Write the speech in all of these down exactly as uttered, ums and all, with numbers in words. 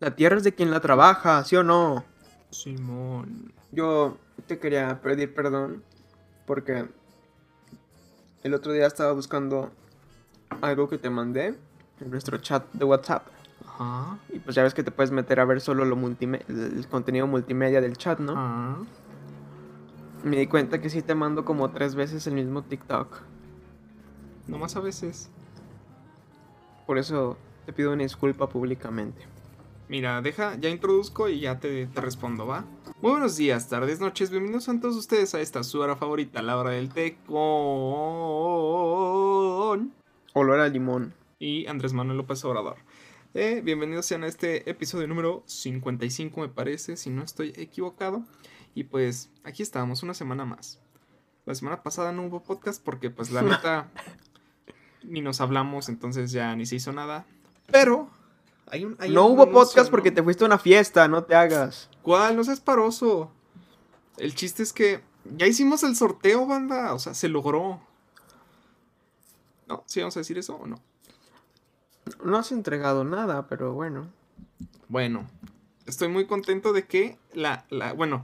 La tierra es de quien la trabaja, ¿sí o no? Simón. Yo te quería pedir perdón porque el otro día estaba buscando algo que te mandé en nuestro chat de WhatsApp. Ajá. Y pues ya ves que te puedes meter a ver solo lo multime- el contenido multimedia del chat, ¿no? Ajá. Me di cuenta que sí te mando como tres veces el mismo TikTok. Nomás a veces. Por eso te pido una disculpa públicamente. Mira, deja, ya introduzco y ya te, te respondo, ¿va? Muy buenos días, tardes, noches, bienvenidos a todos ustedes a esta su hora favorita, la hora del té con... Olor a limón. Y Andrés Manuel López Obrador. Eh, bienvenidos sean a este episodio número cincuenta y cinco, me parece, si no estoy equivocado. Y pues, aquí estamos, una semana más. La semana pasada no hubo podcast porque, pues, la neta, ni nos hablamos, entonces ya ni se hizo nada. Pero... Hay un, hay No un hubo anuncio, podcast ¿no? porque te fuiste a una fiesta, no te hagas. ¿Cuál? No seas paroso. El chiste es que ya hicimos el sorteo, banda. O sea, se logró. ¿No? ¿Sí vamos a decir eso o no? No has entregado nada, pero bueno. Bueno, estoy muy contento de que la... la bueno,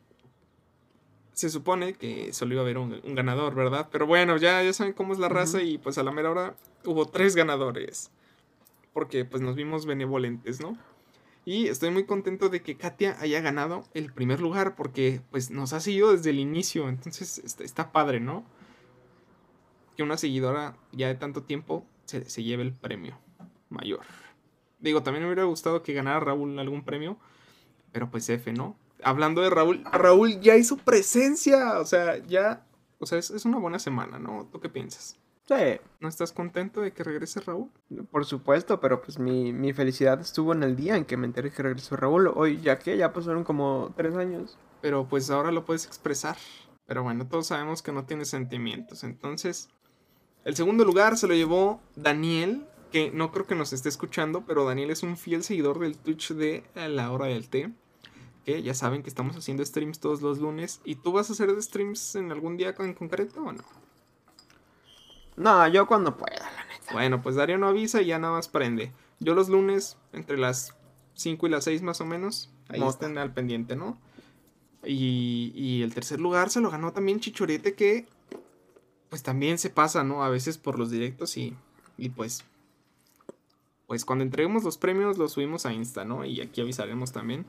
se supone que solo iba a haber un, un ganador, ¿verdad? Pero bueno, ya, ya saben cómo es la raza. Ujú. Y pues a la mera hora hubo tres ganadores. Porque pues nos vimos benevolentes, ¿no? Y estoy muy contento de que Katia haya ganado el primer lugar porque pues nos ha seguido desde el inicio. Entonces está, está padre, ¿no? Que una seguidora ya de tanto tiempo se, se lleve el premio mayor. Digo, también me hubiera gustado que ganara Raúl algún premio, pero pues F, ¿no? Hablando de Raúl, Raúl ya hizo presencia. O sea, ya... O sea, es, es una buena semana, ¿no? ¿Tú qué piensas? Sí, ¿No estás contento de que regrese Raúl? por supuesto, pero pues mi, mi felicidad estuvo en el día en que me enteré que regresó Raúl. Hoy, ya que ya pasaron como tres años. Pero pues ahora lo puedes expresar. Pero bueno, todos sabemos que no tiene sentimientos. Entonces, el segundo lugar se lo llevó Daniel, que no creo que nos esté escuchando, pero Daniel es un fiel seguidor del Twitch de La Hora del Té. Que ya saben que estamos haciendo streams todos los lunes. ¿Y tú vas a hacer streams en algún día en concreto o no? No, yo cuando pueda, la neta. Bueno, pues Darío no avisa y ya nada más prende. Yo los lunes, entre las cinco y las seis más o menos, ahí Mota. estén al pendiente, ¿no? Y, y el tercer lugar se lo ganó también Chichorete, que pues también se pasa, ¿no? A veces por los directos y, y pues... Pues cuando entreguemos los premios los subimos a Insta, ¿no? Y aquí avisaremos también.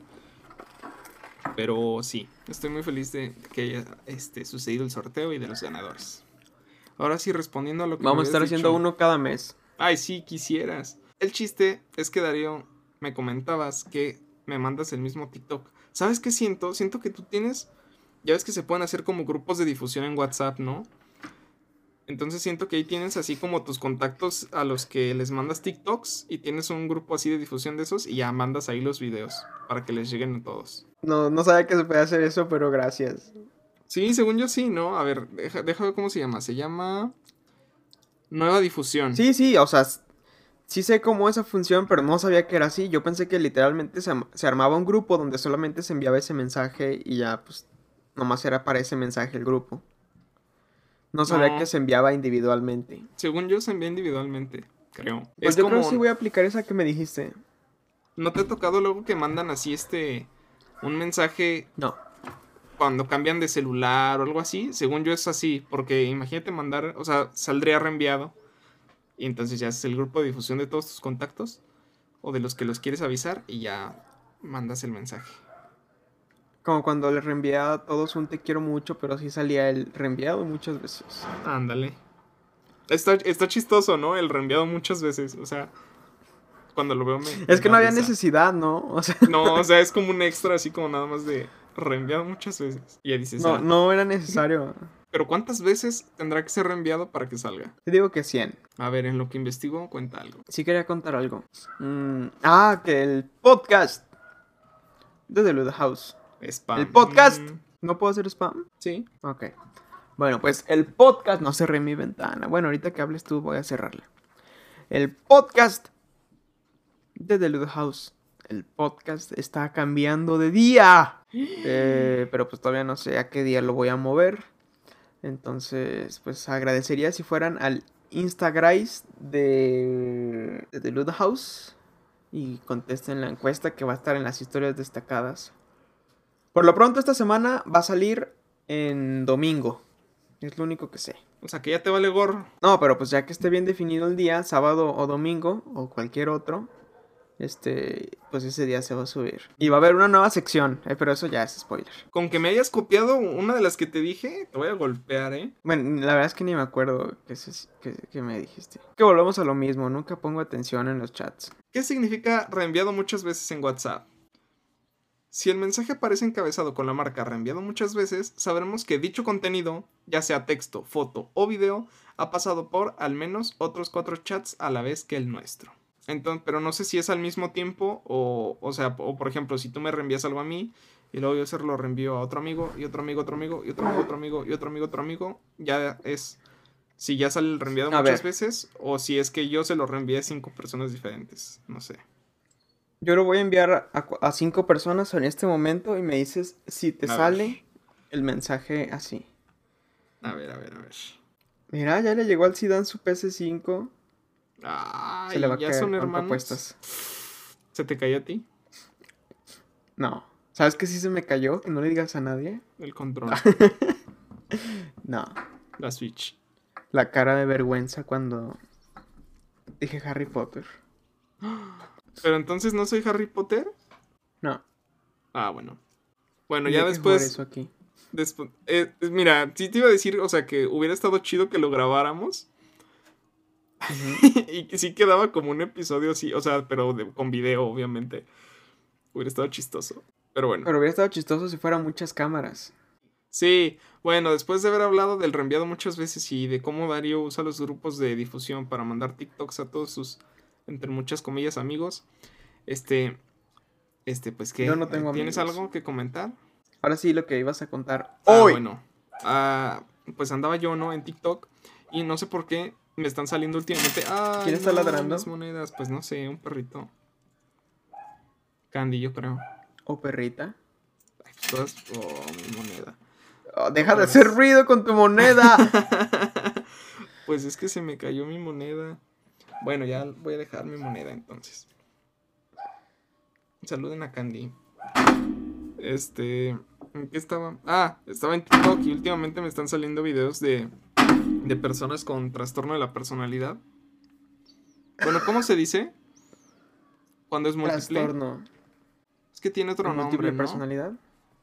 Pero sí, estoy muy feliz de que haya este, sucedido el sorteo y de los ganadores. Ahora sí, respondiendo a lo que Vamos me a estar habías haciendo dicho. uno cada mes. Ay, sí, quisieras. El chiste es que, Darío, me comentabas que me mandas el mismo TikTok. ¿Sabes qué siento? Siento que tú tienes... Ya ves que se pueden hacer como grupos de difusión en WhatsApp, ¿no? Entonces siento que ahí tienes así como tus contactos a los que les mandas TikToks y tienes un grupo así de difusión de esos y ya mandas ahí los videos para que les lleguen a todos. No, no sabía que se podía hacer eso, pero gracias. Sí, según yo sí, ¿no? A ver, deja, deja ver cómo se llama. Se llama Nueva Difusión. Sí, sí, o sea, s- sí sé cómo esa función, pero no sabía que era así. Yo pensé que literalmente se, am- se armaba un grupo donde solamente se enviaba ese mensaje y ya, pues, nomás era para ese mensaje el grupo. No sabía que No, se enviaba individualmente. según yo se envía individualmente, creo. Pues Es yo creo que sí como... voy a aplicar esa que me dijiste. ¿No te ha tocado luego que mandan así este... un mensaje No. cuando cambian de celular o algo así? Según yo es así, porque imagínate mandar, o sea, saldría reenviado y entonces ya es el grupo de difusión de todos tus contactos o de los que los quieres avisar y ya mandas el mensaje. Como cuando le reenvié a todos un te quiero mucho, pero sí salía el reenviado muchas veces. Ándale. Está, está chistoso, ¿no? El reenviado muchas veces, o sea, cuando lo veo me, me Es que da no había risa. necesidad, ¿no? O sea, No, o sea, es como un extra así como nada más de reenviado muchas veces. Y ya dices, no, ah, no era necesario. pero ¿cuántas veces tendrá que ser reenviado para que salga? Te digo que cien. A ver, en lo que investigo, cuenta algo. Sí quería contar algo. Mm, ah, que el podcast de The Ludo House. Spam. El podcast. Mm, ¿No puedo hacer spam? sí. Ok. Bueno, pues el podcast. No cerré mi ventana. Bueno, ahorita que hables tú voy a cerrarla. El podcast de The Ludo House. El podcast está cambiando de día. Eh, pero pues todavía no sé a qué día lo voy a mover. Entonces, pues agradecería si fueran al Instagram de, de The Ludo House. y contesten la encuesta que va a estar en las historias destacadas. Por lo pronto esta semana va a salir en domingo. Es lo único que sé. O sea, que ya te vale gorro. No, pero pues ya que esté bien definido el día, sábado o domingo, o cualquier otro, este, pues ese día se va a subir. Y va a haber una nueva sección, eh, pero eso ya es spoiler. Con que me hayas copiado una de las que te dije, te voy a golpear, ¿eh? Bueno, la verdad es que ni me acuerdo que, se- que, que me dijiste. Que volvemos a lo mismo, nunca pongo atención en los chats. ¿Qué significa reenviado muchas veces en WhatsApp? Si el mensaje aparece encabezado con la marca reenviado muchas veces, sabremos que dicho contenido, ya sea texto, foto o video, ha pasado por al menos otros cuatro chats a la vez que el nuestro. Entonces, pero no sé si es al mismo tiempo o, o sea, o por ejemplo, si tú me reenvías algo a mí y luego yo se lo reenvío a otro amigo y otro amigo, otro amigo y otro amigo, otro amigo y otro amigo, otro amigo, ya es si ya sale el reenviado A muchas ver. veces o si es que yo se lo reenvié a cinco personas diferentes, no sé. Yo lo voy a enviar a, cu- a cinco personas en este momento y me dices si te A ver. sale el mensaje así. A ver, a ver, a ver. Mira, ya le llegó al Zidane su P S cinco. Ay, Se le va a ya caer. son ¿Cuánto hermanos. apuestas? ¿Se te cayó a ti? No. ¿Sabes que sí se me cayó? Que no le digas a nadie. El control, No. la Switch. La cara de vergüenza cuando dije Harry Potter. Pero entonces no soy Harry Potter. No. Ah, bueno. Bueno, Y ya hay que jugar después. eso aquí. despu- eh, mira, sí te iba a decir, o sea, que hubiera estado chido que lo grabáramos. Ujú. Y que sí quedaba como un episodio así, o sea, pero de- con video, obviamente. Hubiera estado chistoso. Pero bueno. Pero hubiera estado chistoso si fueran muchas cámaras. Sí, bueno, después de haber hablado del reenviado muchas veces y de cómo Darío usa los grupos de difusión para mandar TikToks a todos sus, entre muchas comillas, amigos, este, este, pues, ¿qué? Yo no tengo ¿Tienes amigos. algo que comentar? Ahora sí, lo que ibas a contar Ah, hoy. bueno, ah, pues andaba yo, ¿no? En TikTok y no sé por qué me están saliendo últimamente, ay, ¿Quién está no, ladrando? mis monedas, pues no sé, un perrito. Candy, yo creo. O perrita. Ay, pues todas, oh, mi moneda. Oh, deja de Otra hacer vez. ruido con tu moneda. Pues es que se me cayó mi moneda. Bueno, ya voy a dejar mi moneda entonces. Saluden a Candy. Este. ¿En qué estaba? Ah, estaba en TikTok y últimamente me están saliendo videos de, de personas con trastorno de la personalidad. Bueno, ¿cómo se dice? Cuando es múltiple. Trastorno. Es que tiene otro nombre, Múltiple ¿no? personalidad.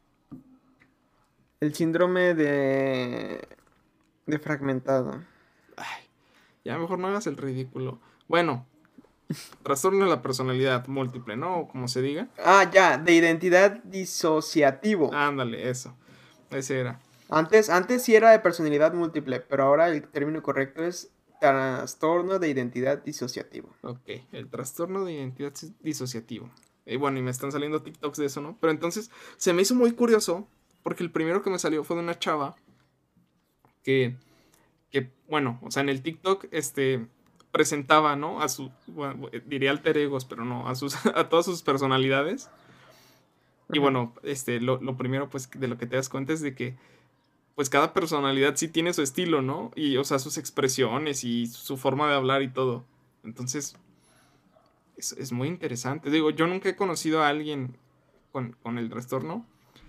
El síndrome de... de fragmentado. Ay, ya mejor no hagas el ridículo. Bueno, trastorno de la personalidad múltiple, ¿no? O como se diga. Ah, ya, de identidad disociativo. Ándale, eso. Ese era. Antes, antes sí era de personalidad múltiple, pero ahora el término correcto es trastorno de identidad disociativo. Ok, el trastorno de identidad dis- disociativo. Y bueno, y me están saliendo TikToks de eso, ¿no? Pero entonces se me hizo muy curioso porque el primero que me salió fue de una chava que, que bueno, o sea, en el TikTok, este, presentaba, ¿no? A su, bueno, diría alter egos, pero no, a sus, a todas sus personalidades. Y Ajá. bueno, este, lo, lo primero, pues, de lo que te das cuenta es de que, pues, cada personalidad sí tiene su estilo, ¿no? Y, o sea, sus expresiones y su forma de hablar y todo. Entonces, es, es muy interesante. Digo, yo nunca he conocido a alguien con, con el trastorno.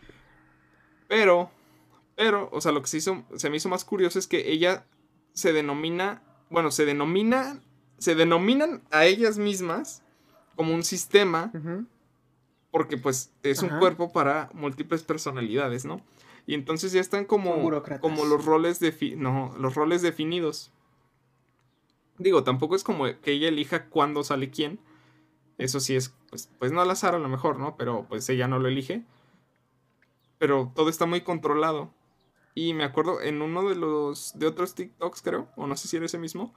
Pero, pero, o sea, lo que se hizo, se me hizo más curioso es que ella se denomina, bueno, se denomina, se denominan a ellas mismas como un sistema, Ujú. porque pues es un Ajá. cuerpo para múltiples personalidades, ¿no? Y entonces ya están Son como, burócratas. como los roles defi- no, los roles definidos. Digo, tampoco es como que ella elija cuándo sale quién. Eso sí es, pues, pues no al azar a lo mejor, ¿no? Pero pues ella no lo elige. Pero todo está muy controlado. Y me acuerdo en uno de los, de otros TikToks, creo, o no sé si era ese mismo,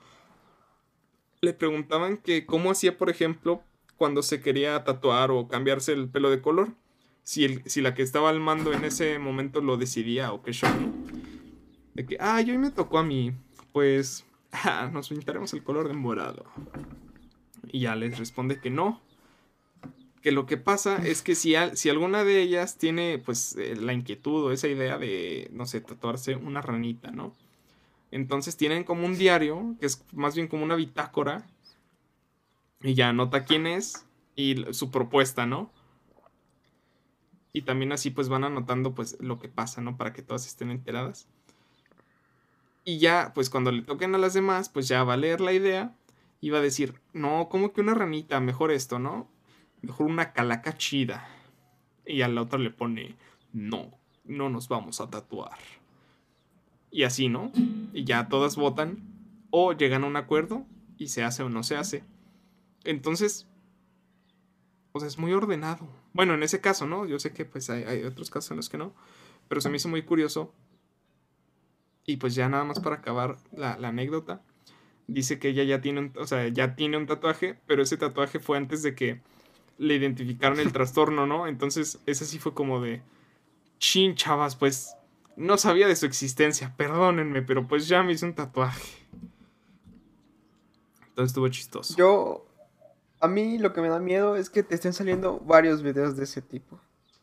le preguntaban que cómo hacía, por ejemplo, cuando se quería tatuar o cambiarse el pelo de color. Si, el, si la que estaba al mando en ese momento lo decidía o qué show, ¿no? De que, ah, hoy me tocó a mí. Pues, ah, nos pintaremos el color de morado. Y ya les responde que no. Que lo que pasa es que si, al, si alguna de ellas tiene, pues, eh, la inquietud o esa idea de, no sé, tatuarse una ranita, ¿no? Entonces tienen como un diario, que es más bien como una bitácora. Y ya anota quién es. y su propuesta, ¿no? Y también así pues van anotando pues lo que pasa, ¿no? Para que todas estén enteradas. Y ya, pues cuando le toquen a las demás, pues ya va a leer la idea y va a decir, no, ¿cómo que una ranita? Mejor esto, ¿no? Mejor una calaca chida. Y a la otra le pone, no, no nos vamos a tatuar. Y así, ¿no? Y ya todas votan o llegan a un acuerdo y se hace o no se hace. Entonces, o sea, es muy ordenado. Bueno, en ese caso, ¿no? Yo sé que pues hay, hay otros casos en los que no. Pero se me hizo muy curioso. Y pues ya nada más para acabar la, la anécdota. Dice que ella ya tiene un, o sea, ya tiene un tatuaje, pero ese tatuaje fue antes de que le identificaron el trastorno, ¿no? Entonces, ese sí fue como de, chin, chavas, pues no sabía de su existencia, perdónenme, pero pues ya me hice un tatuaje. Entonces estuvo chistoso. Yo, a mí lo que me da miedo es que te estén saliendo varios videos de ese tipo.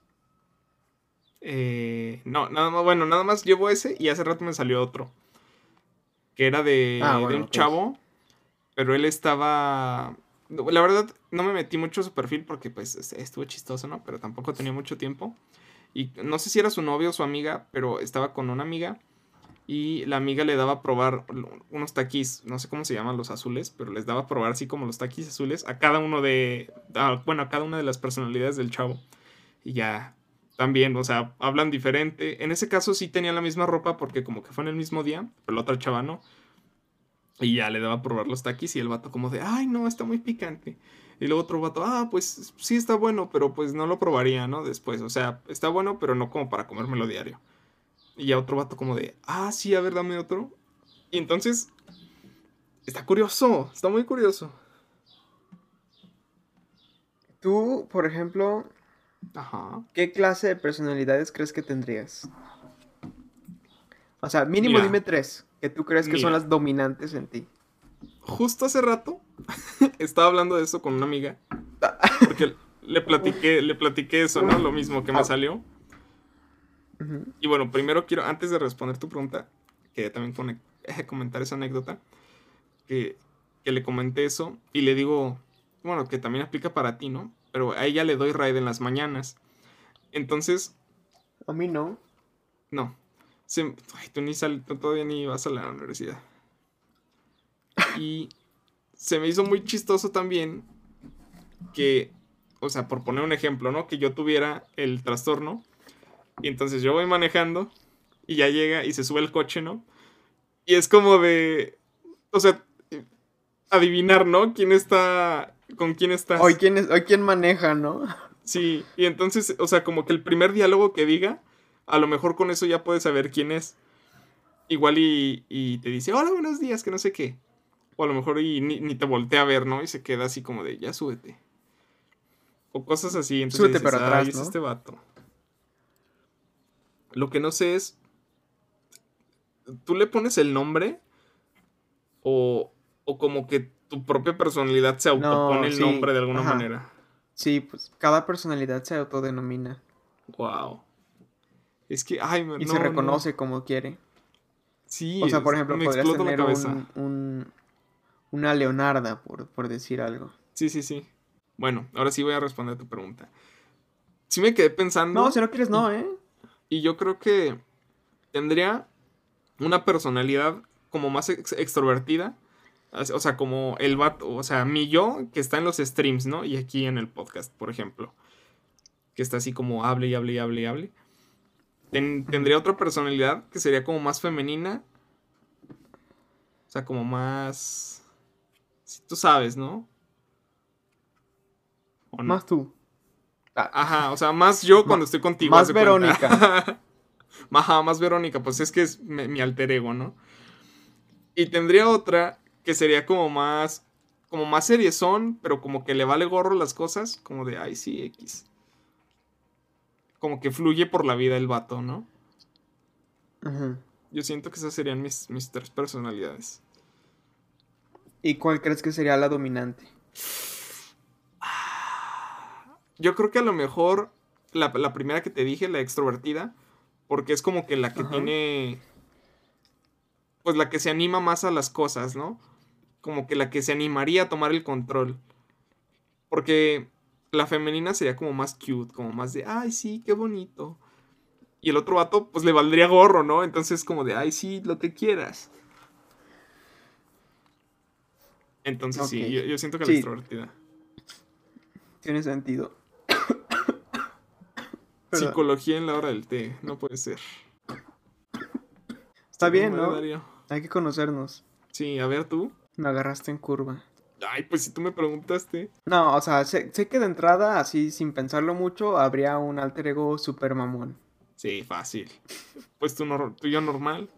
Eh, no, nada más, bueno, nada más llevo ese y hace rato me salió otro. Que era Ah, de, de bueno, un ok. chavo, pero él estaba... La verdad, no me metí mucho a su perfil porque pues estuvo chistoso, ¿no? Pero tampoco tenía mucho tiempo. Y no sé si era su novio o su amiga, pero estaba con una amiga. Y la amiga le daba a probar unos taquis, no sé cómo se llaman los azules, pero les daba a probar así como los taquis azules a cada uno de... A, bueno, a cada una de las personalidades del chavo. Y ya, también, o sea, hablan diferente. En ese caso sí tenía la misma ropa porque como que fue en el mismo día, pero la otra chava no. Y ya le daba a probar los taquis y el vato como de, ay, no, está muy picante. Y luego otro vato, ah, pues sí está bueno, pero pues no lo probaría, ¿no? Después, o sea, está bueno, pero no como para comérmelo diario. Y ya otro vato como de, ah, sí, a ver, dame otro. Y entonces, está curioso, está muy curioso. Tú, por ejemplo, Ajá. ¿qué clase de personalidades crees que tendrías? O sea, mínimo dime Mira, tres que tú crees que son mira, las dominantes en ti. justo hace rato estaba hablando de eso con una amiga. Porque le platiqué, le platiqué eso, ¿no? Lo mismo que me Au. salió. Ujú. Y bueno, primero quiero, antes de responder tu pregunta, que también con, eh, comentar esa anécdota, que, que le comenté eso y le digo, bueno, que también aplica para ti, ¿no? Pero a ella le doy raid en las mañanas. Entonces, A mí no. no. Se, ay, tú ni sal, tú todavía ni vas a la universidad. Y se me hizo muy chistoso también que, o sea, por poner un ejemplo, ¿no? Que yo tuviera el trastorno. Y entonces yo voy manejando y ya llega y se sube el coche, ¿no? Y es como de, o sea, adivinar, ¿no? ¿Quién está, con quién Hoy estás? quién es, hoy quién maneja, ¿no? Sí, y entonces, o sea, como que el primer diálogo que diga, a lo mejor con eso ya puedes saber quién es. Igual y, y te dice, hola, buenos días, que no sé qué. O a lo mejor y ni, ni te voltea a ver, ¿no? Y se queda así como de, ya súbete. O cosas así, entonces ya Súbete dices, pero ay, atrás, es ¿no? este vato. Lo que no sé es, ¿tú le pones el nombre? O, o como que tu propia personalidad se autopone No, el nombre sí, de alguna ajá. manera. Sí, pues cada personalidad se autodenomina Wow. Es que, ay, y se no, no. reconoce como quiere. O Sí, sea, por es- ejemplo, me podrías explota la tener cabeza. un, un una Leonarda, por, por decir algo. Sí, sí, sí. Bueno, ahora sí voy a responder a tu pregunta. Sí me quedé No, si pensando no quieres, y, no, ¿eh? y yo creo que tendría una personalidad como más ex- extrovertida. O sea, como el vato, o sea, mi yo que está en los streams, ¿no? Y aquí en el podcast, por ejemplo. Que está así como hable y hable y hable y hable. Ten- Ujú. tendría otra personalidad que sería como más femenina. O sea, como más... Si tú sabes, ¿no? ¿O no? Más tú. Ah, Ajá, o sea, más yo cuando ma- estoy contigo, haz más de cuenta. Verónica. Ajá, más Verónica, pues es que es mi, mi alter ego, ¿no? Y tendría otra que sería como más... Como más seriezón, pero como que le vale gorro las cosas. Como de, ay, sí, X. Como que fluye por la vida el vato, ¿no? Ujú. Yo siento que esas serían mis, mis tres personalidades. ¿Y cuál crees que sería la dominante? Yo creo que a lo mejor la, la primera que te dije, la extrovertida, porque es como que la que Ajá. tiene, pues la que se anima más a las cosas, ¿no? Como que la que se animaría a tomar el control. Porque la femenina sería como más cute, como más de, ay, sí, qué bonito. Y el otro vato, pues le valdría gorro, ¿no? Entonces como de, ay, sí, lo que quieras. Entonces Ok. sí, yo, yo siento que la Sí, extrovertida. tiene sentido. Perdón. Psicología en la hora del té, no puede ser. Está Saludos, bien, María ¿no? Darío. Hay que conocernos. Sí, a ver tú. Me agarraste en curva. Ay, pues si tú me preguntaste. No, o sea, sé, sé que de entrada, así sin pensarlo mucho, habría un alter ego super mamón. Sí, fácil. Pues tú, nor- tú y yo normal.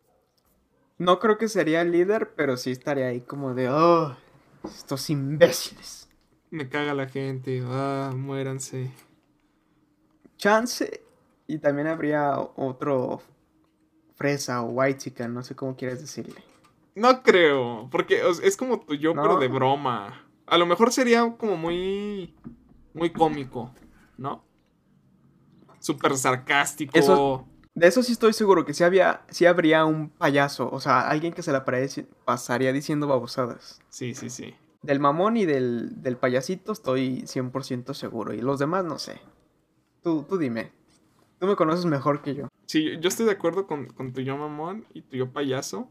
No creo que sería el líder, pero sí estaría ahí como de, oh, estos imbéciles. Me caga la gente. Ah, muéranse. Chance. Y también habría otro fresa o white chicken, no sé cómo quieres decirle. No creo, porque o sea, es como tu yo, pero de ¿No? broma. A lo mejor sería como muy, muy cómico, ¿no? Súper Eso, sarcástico. de eso sí estoy seguro, que sí, había, sí habría un payaso, o sea, alguien que se la parece- pasaría diciendo babosadas. Sí, sí, sí. Del mamón y del, del payasito estoy cien por ciento seguro, y los demás no sé. Tú, tú dime, tú me conoces mejor que yo. Sí, yo yo estoy de acuerdo con, con tu yo mamón y tu yo payaso.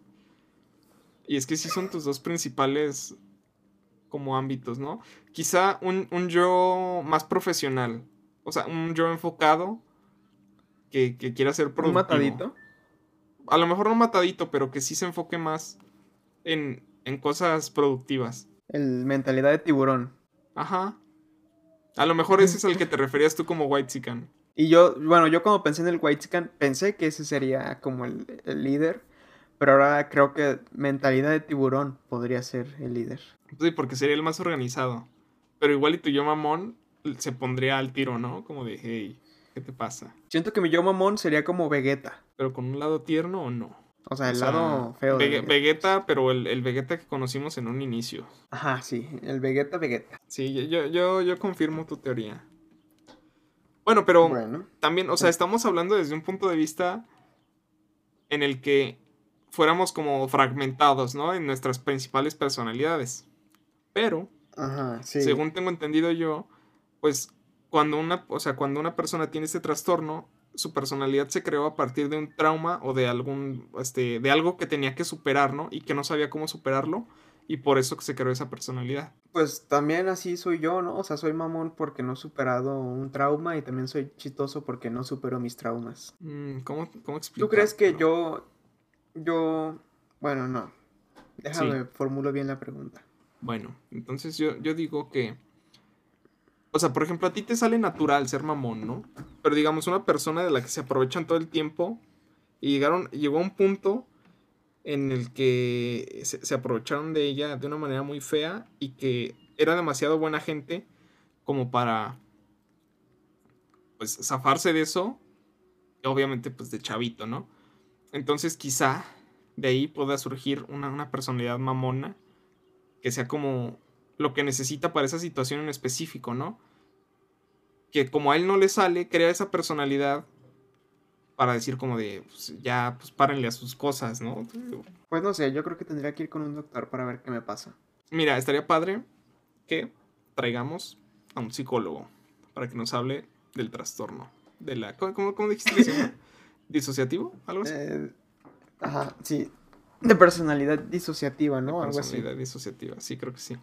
Y es que sí son tus dos principales como ámbitos, ¿no? Quizá un, un yo más profesional. O sea, un yo enfocado que, que quiera ser Un productivo. matadito, A lo mejor no matadito, pero que sí se enfoque más en, en cosas productivas. el mentalidad de tiburón. Ajá. A lo mejor ese es al que te referías tú como Whitezican. Y yo, bueno, yo cuando pensé en el white chicken, pensé que ese sería como el, el líder, pero ahora creo que mentalidad de tiburón podría ser el líder. Sí, porque sería el más organizado. Pero igual y tu yo mamón se pondría al tiro, ¿no? Como de, hey, ¿qué te pasa? Siento que mi yo mamón sería como Vegeta, Pero con un lado tierno o no. o sea, O el sea, lado feo de Vege- Vegeta, pues. Vegeta, pero el, el Vegeta que conocimos en un inicio. Ajá, sí, el Vegeta Vegeta. Sí, yo, yo, yo confirmo tu teoría. Bueno, pero Bueno, también, o sea, eh, estamos hablando desde un punto de vista en el que fuéramos como fragmentados, ¿no? En nuestras principales personalidades. Pero, ajá, sí. según tengo entendido yo, pues cuando una, o sea, cuando una persona tiene este trastorno, su personalidad se creó a partir de un trauma o de algún, este, de algo que tenía que superar, ¿no? Y que no sabía cómo superarlo, y por eso que se creó esa personalidad. Pues también así soy yo, ¿no? O sea, soy mamón porque no he superado un trauma y también soy chistoso porque no supero mis traumas. Mm, ¿cómo, cómo ¿Tú crees que explicártelo? yo, yo, bueno, no, Sí, déjame formulo bien la pregunta. bueno, entonces yo, yo digo que, o sea, por ejemplo, a ti te sale natural ser mamón, ¿no? Pero digamos, una persona de la que se aprovechan todo el tiempo y llegaron, llegó a un punto en el que se, se aprovecharon de ella de una manera muy fea y que era demasiado buena gente como para, pues, zafarse de eso, obviamente, pues, de chavito, ¿no? Entonces, quizá de ahí pueda surgir una, una personalidad mamona que sea como lo que necesita para esa situación en específico, ¿no? Que como a él no le sale, crea esa personalidad para decir como de, pues, ya, pues párenle a sus cosas, ¿no? Pues no sé, yo creo que tendría que ir con un doctor para ver qué me pasa. Mira, estaría padre que traigamos a un psicólogo para que nos hable del trastorno. De la. ¿Cómo, cómo- cómo dijiste que se llama? ¿Disociativo? ¿Algo así? Eh, ajá, sí. De personalidad disociativa, De ¿no? Algo así. personalidad disociativa. Sí, creo que sí.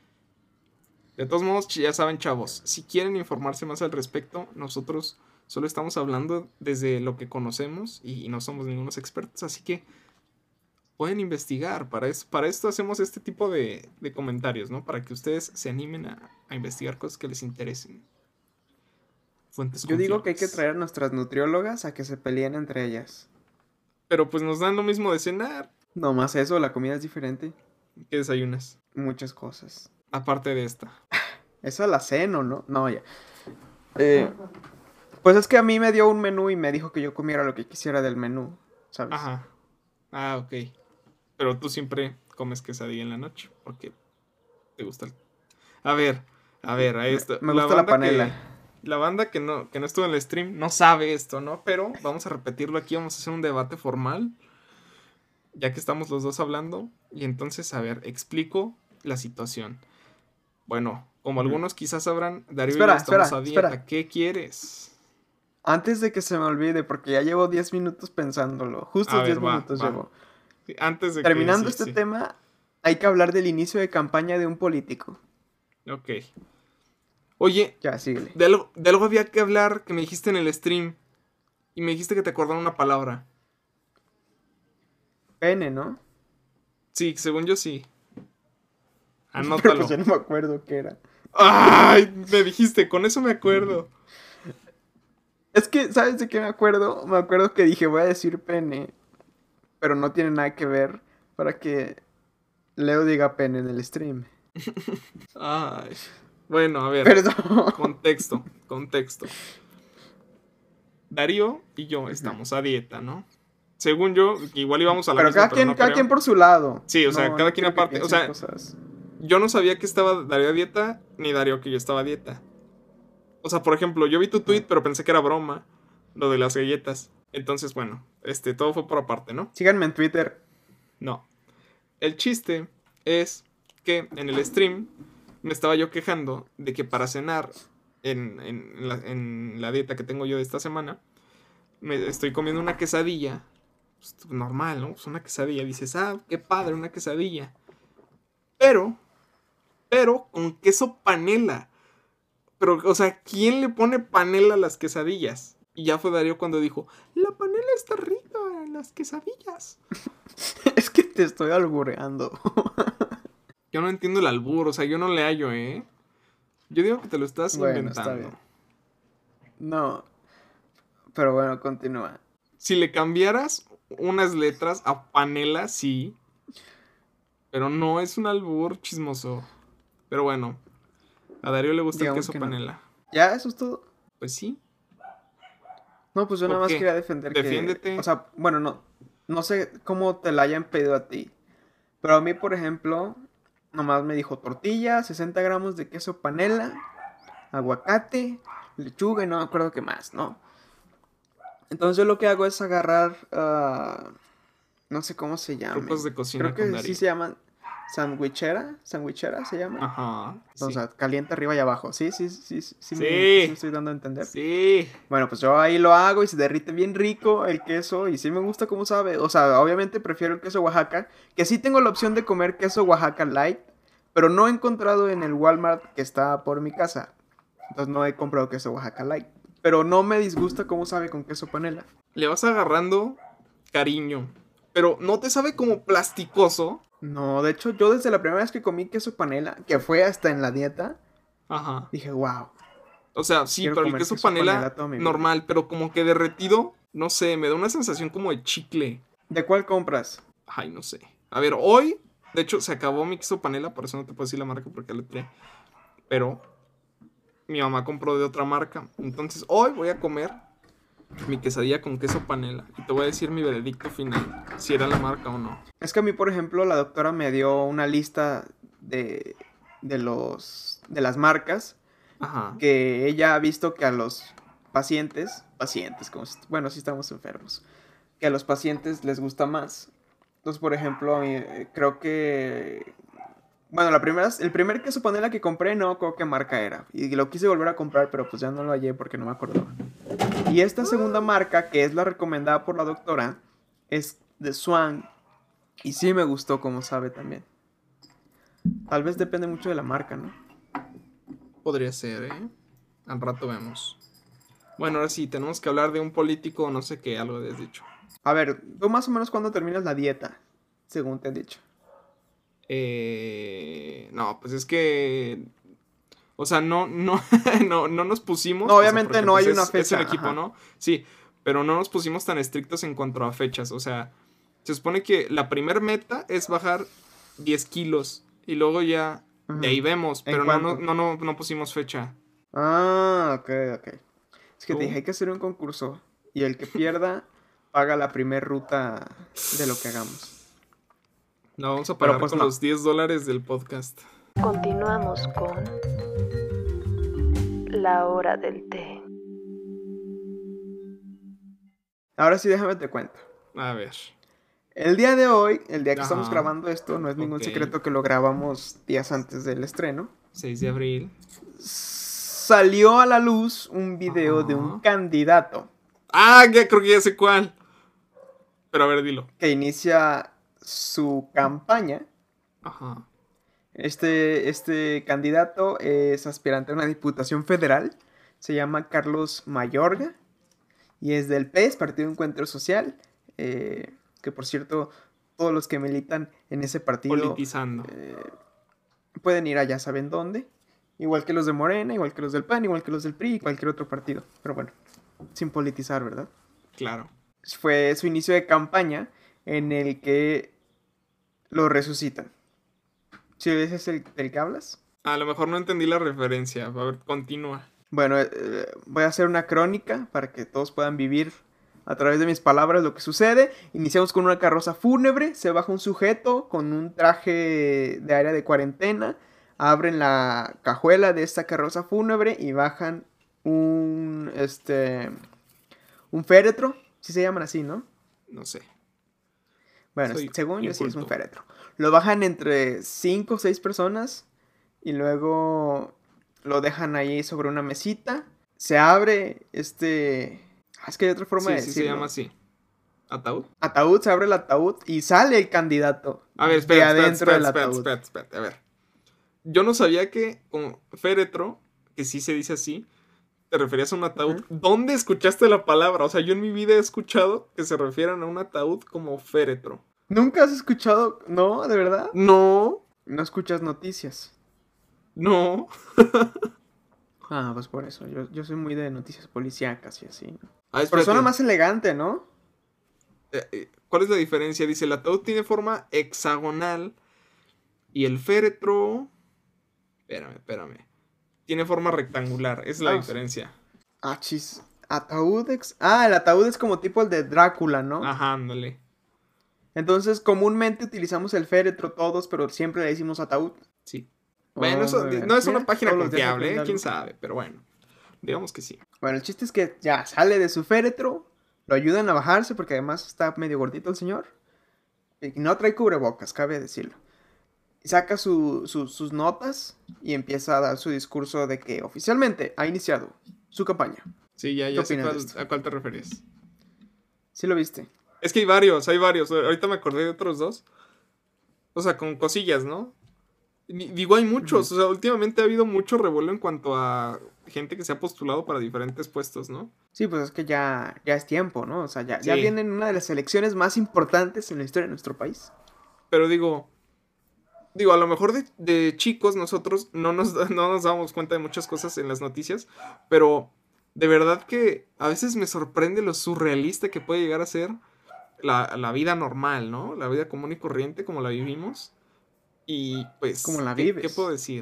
De todos modos, ya saben, chavos, si quieren informarse más al respecto, nosotros solo estamos hablando desde lo que conocemos y no somos ningunos expertos, así que pueden investigar. Para, es- para esto hacemos este tipo de, de comentarios, ¿no? Para que ustedes se animen a, a investigar cosas que les interesen. Fuentes Yo digo que hay que confiables. traer a nuestras nutriólogas a que se peleen entre ellas. Pero pues nos dan lo mismo de cenar. No más eso, la comida es diferente. ¿Qué desayunas? Muchas cosas. Aparte de esta. Esa la ceno, ¿no? No, ya. Eh, pues es que a mí me dio un menú y me dijo que yo comiera lo que quisiera del menú, ¿sabes? Ajá. Ah, ok. Pero tú siempre comes quesadilla en la noche. Porque te gusta el... A ver, a ver, ahí Me, está. me La gusta la banda panela. que... La banda que no, que no estuvo en el stream no sabe esto, ¿no? Pero vamos a repetirlo aquí. Vamos a hacer un debate formal. Ya que estamos los dos hablando. Y entonces, a ver, explico la situación. Bueno, Como algunos quizás sabrán, Darío y yo Espera, estamos espera, a dieta. espera. ¿Qué quieres? Antes de que se me olvide, porque ya llevo diez minutos pensándolo. Justo A ver, diez va, minutos va. llevo. Sí, Antes de que... Terminando Sí, este sí. tema, hay que hablar del inicio de campaña de un político. Ok. Oye, Ya, síguele. de algo, de algo había que hablar que me dijiste en el stream. Y me dijiste que te acordara una palabra. Pene, ¿no? Sí, según yo sí. Pero Anótalo. pues yo no me acuerdo qué era. ¡Ay! Me dijiste, con eso me acuerdo. Es que, ¿sabes de qué me acuerdo? Me acuerdo que dije, voy a decir pene, pero no tiene nada que ver para que Leo diga pene en el stream. Ay. Bueno, a ver. Perdón. Contexto, contexto. Darío y yo estamos a dieta, ¿no? Según yo, igual íbamos a la Pero misma, cada pero quien, no cada creo. quien por su lado. Sí, o sea, No, cada no quien quiero que aparte, o piensen sea, cosas. yo no sabía que estaba Darío a dieta, ni Darío que yo estaba a dieta. O sea, por ejemplo, yo vi tu tweet, pero pensé que era broma, lo de las galletas. Entonces, bueno, este, todo fue por aparte, ¿no? Síganme en Twitter. No. El chiste es que en el stream me estaba yo quejando de que para cenar en, en, la, en la dieta que tengo yo de esta semana, me estoy comiendo una quesadilla. Pues, normal, ¿no? Pues una quesadilla. Dices, ah, qué padre, una quesadilla. Pero, pero con queso panela. Pero, o sea, ¿quién le pone panela a las quesadillas? Y ya fue Darío cuando dijo, la panela está rica en las quesadillas. Es que te estoy albureando. Yo no entiendo el albur, o sea, yo no le hallo, ¿eh? Yo digo que te lo estás Bueno, inventando. está bien. No. Pero bueno, continúa. Si le cambiaras unas letras a panela, sí. Pero no es un albur chismoso. Pero bueno, a Darío le gusta Digamos el queso que no. panela. ¿Ya? ¿Eso es todo? Pues sí. No, pues yo nada ¿Por más qué? quería defender Defiéndete. que... O sea, bueno, no, no sé cómo te la hayan pedido a ti. Pero a mí, por ejemplo, nomás me dijo tortilla, sesenta gramos de queso panela, aguacate, lechuga y no me acuerdo qué más, ¿no? Entonces yo lo que hago es agarrar... ah, no sé cómo se llama. Trucos de cocina Creo con que Darío. sí se llaman sandwichera. Sandwichera se llama. Ajá. Entonces Sí. calienta arriba y abajo. Sí, sí, sí, sí, sí, Me, Sí. sí me estoy dando a entender. Sí. Bueno, pues yo ahí lo hago y se derrite bien rico el queso y sí me gusta cómo sabe. O sea, obviamente prefiero el queso Oaxaca, que sí tengo la opción de comer queso Oaxaca light, pero no he encontrado en el Walmart que está por mi casa. Entonces no he comprado queso Oaxaca light. Pero no me disgusta cómo sabe con queso panela. Le vas agarrando cariño. Pero no te sabe como plasticoso. No, de hecho yo desde la primera vez que comí queso panela, que fue hasta en la dieta, Ajá. dije, wow. O sea, sí, Quiero pero el comer queso, queso panela, panela toda mi vida. normal, pero como que derretido, no sé, me da una sensación como de chicle. ¿De cuál compras? Ay, no sé. A ver, hoy, de hecho, se acabó mi queso panela, por eso no te puedo decir la marca porque le tiré. Pero mi mamá compró de otra marca. Entonces, hoy voy a comer mi quesadilla con queso panela. Y te voy a decir mi veredicto final, si era la marca o no. Es que a mí, por ejemplo, la doctora me dio una lista de, de los de las marcas Ajá. que ella ha visto que a los pacientes, pacientes, como si- bueno, si estamos enfermos, que a los pacientes les gusta más. Entonces, por ejemplo, a mí, eh, creo que, bueno, la primera, el primer queso panela que compré no creo qué marca era. Y lo quise volver a comprar, pero pues ya no lo hallé porque no me acordaba. Y esta segunda marca, que es la recomendada por la doctora, es de Swan. Y sí me gustó como sabe también. Tal vez depende mucho de la marca, ¿no? Podría ser, ¿eh? Al rato vemos. Bueno, ahora sí, tenemos que hablar de un político o no sé qué, algo habías dicho. A ver, ¿tú más o menos cuándo terminas la dieta? Según te he dicho. Eh, no, pues es que... O sea, no, no, no, no nos pusimos... No, o sea, obviamente porque, no pues, hay es- una Es fecha, un equipo, ajá. ¿no? Sí, pero no nos pusimos tan estrictos en cuanto a fechas. O sea, se supone que la primer meta es bajar diez kilos. Y luego ya Ujú. de ahí vemos. ¿En Pero no, no, cuánto? no, no, no pusimos fecha. Ah, ok, ok. Es que ¿Tú? te dije, hay que hacer un concurso. Y el que pierda paga la primer ruta de lo que hagamos. No, vamos a Pero, pagar pues, con no. los diez dólares del podcast. Continuamos con la hora del té. Ahora sí, déjame te cuento. A ver. El día de hoy, el día que Ajá. estamos grabando esto, no es ningún Ok. secreto que lo grabamos días antes del estreno. seis de abril. Salió a la luz un video Ajá. de un candidato Ah, ya creo que ya sé cuál. Pero a ver, dilo. que inicia su campaña. Ajá. Este, este candidato es aspirante a una diputación federal. Se llama Carlos Mayorga. Y es del P E S, Partido Encuentro Social. eh, que por cierto, todos los que militan en ese partido Politizando. eh, pueden ir allá, ¿saben dónde? Igual que los de Morena, igual que los del P A N, igual que los del P R I y cualquier otro partido. Pero bueno, sin politizar, ¿verdad? Claro. Fue su inicio de campaña en el que lo resucitan. ¿Sí ese es el del que hablas? A lo mejor no entendí la referencia. A ver, continúa. Bueno, eh, voy a hacer una crónica para que todos puedan vivir a través de mis palabras lo que sucede. Iniciamos con una carroza fúnebre, se baja un sujeto con un traje de área de cuarentena, abren la cajuela de esta carroza fúnebre y bajan un, este, un féretro, si se llaman así, ¿no? No sé. Bueno, Soy según yo sí es un inculto. féretro. Lo bajan entre cinco o seis personas y luego lo dejan ahí sobre una mesita. Se abre este... ah, es que hay otra forma Sí, de sí decirlo. se llama así. ¿Ataúd? Ataúd, se abre el ataúd y sale el candidato A ver, de espera, espera, adentro espera, del espera, ataúd. espera, espera, a ver. Yo no sabía que con féretro, que sí se dice así, te referías a un ataúd. Ujú. ¿Dónde escuchaste la palabra? O sea, yo en mi vida he escuchado que se refieran a un ataúd como féretro. ¿Nunca has escuchado? ¿No? ¿De verdad? No, No escuchas noticias. no. Ah, pues por eso. Yo, yo soy muy de noticias policíacas y así. Ah, Pero suena espérate. más elegante, ¿no? Eh, eh, ¿Cuál es la diferencia? Dice, el ataúd tiene forma hexagonal y el féretro... Espérame, espérame. Tiene forma rectangular, esa es la Ah, diferencia. Ah, chis. Ataúd ex... Ah, el ataúd es como tipo el de Drácula, ¿no? Ajá, ándale. Entonces, comúnmente utilizamos el féretro todos, pero siempre le decimos ataúd. Sí. Bueno, eso Oh, muy bien. no es una Mira, página todos los días confiable, ¿eh? aprende ¿Quién algo. sabe? Pero bueno, digamos que sí. Bueno, el chiste es que ya sale de su féretro, lo ayudan a bajarse porque además está medio gordito el señor. Y no trae cubrebocas, cabe decirlo. Y saca su- su- sus notas y empieza a dar su discurso de que oficialmente ha iniciado su campaña. Sí, ya, ¿Qué ya sé opinas de cuál- esto? a cuál te refieres. ¿Sí lo viste? Es que hay varios, hay varios. Ahorita me acordé de otros dos. O sea, con cosillas, ¿no? Di- Digo, hay muchos. Ujú. O sea, últimamente ha habido mucho revuelo en cuanto a gente que se ha postulado para diferentes puestos, ¿no? Sí, pues es que ya, ya es tiempo, ¿no? O sea, ya, ya Sí. vienen una de las elecciones más importantes en la historia de nuestro país. Pero digo, digo, a lo mejor de, de chicos nosotros no nos, no nos damos cuenta de muchas cosas en las noticias, pero de verdad que a veces me sorprende lo surrealista que puede llegar a ser la, la vida normal, ¿no? La vida común y corriente como la vivimos. Y pues, Como la ¿qué, vives. qué puedo decir?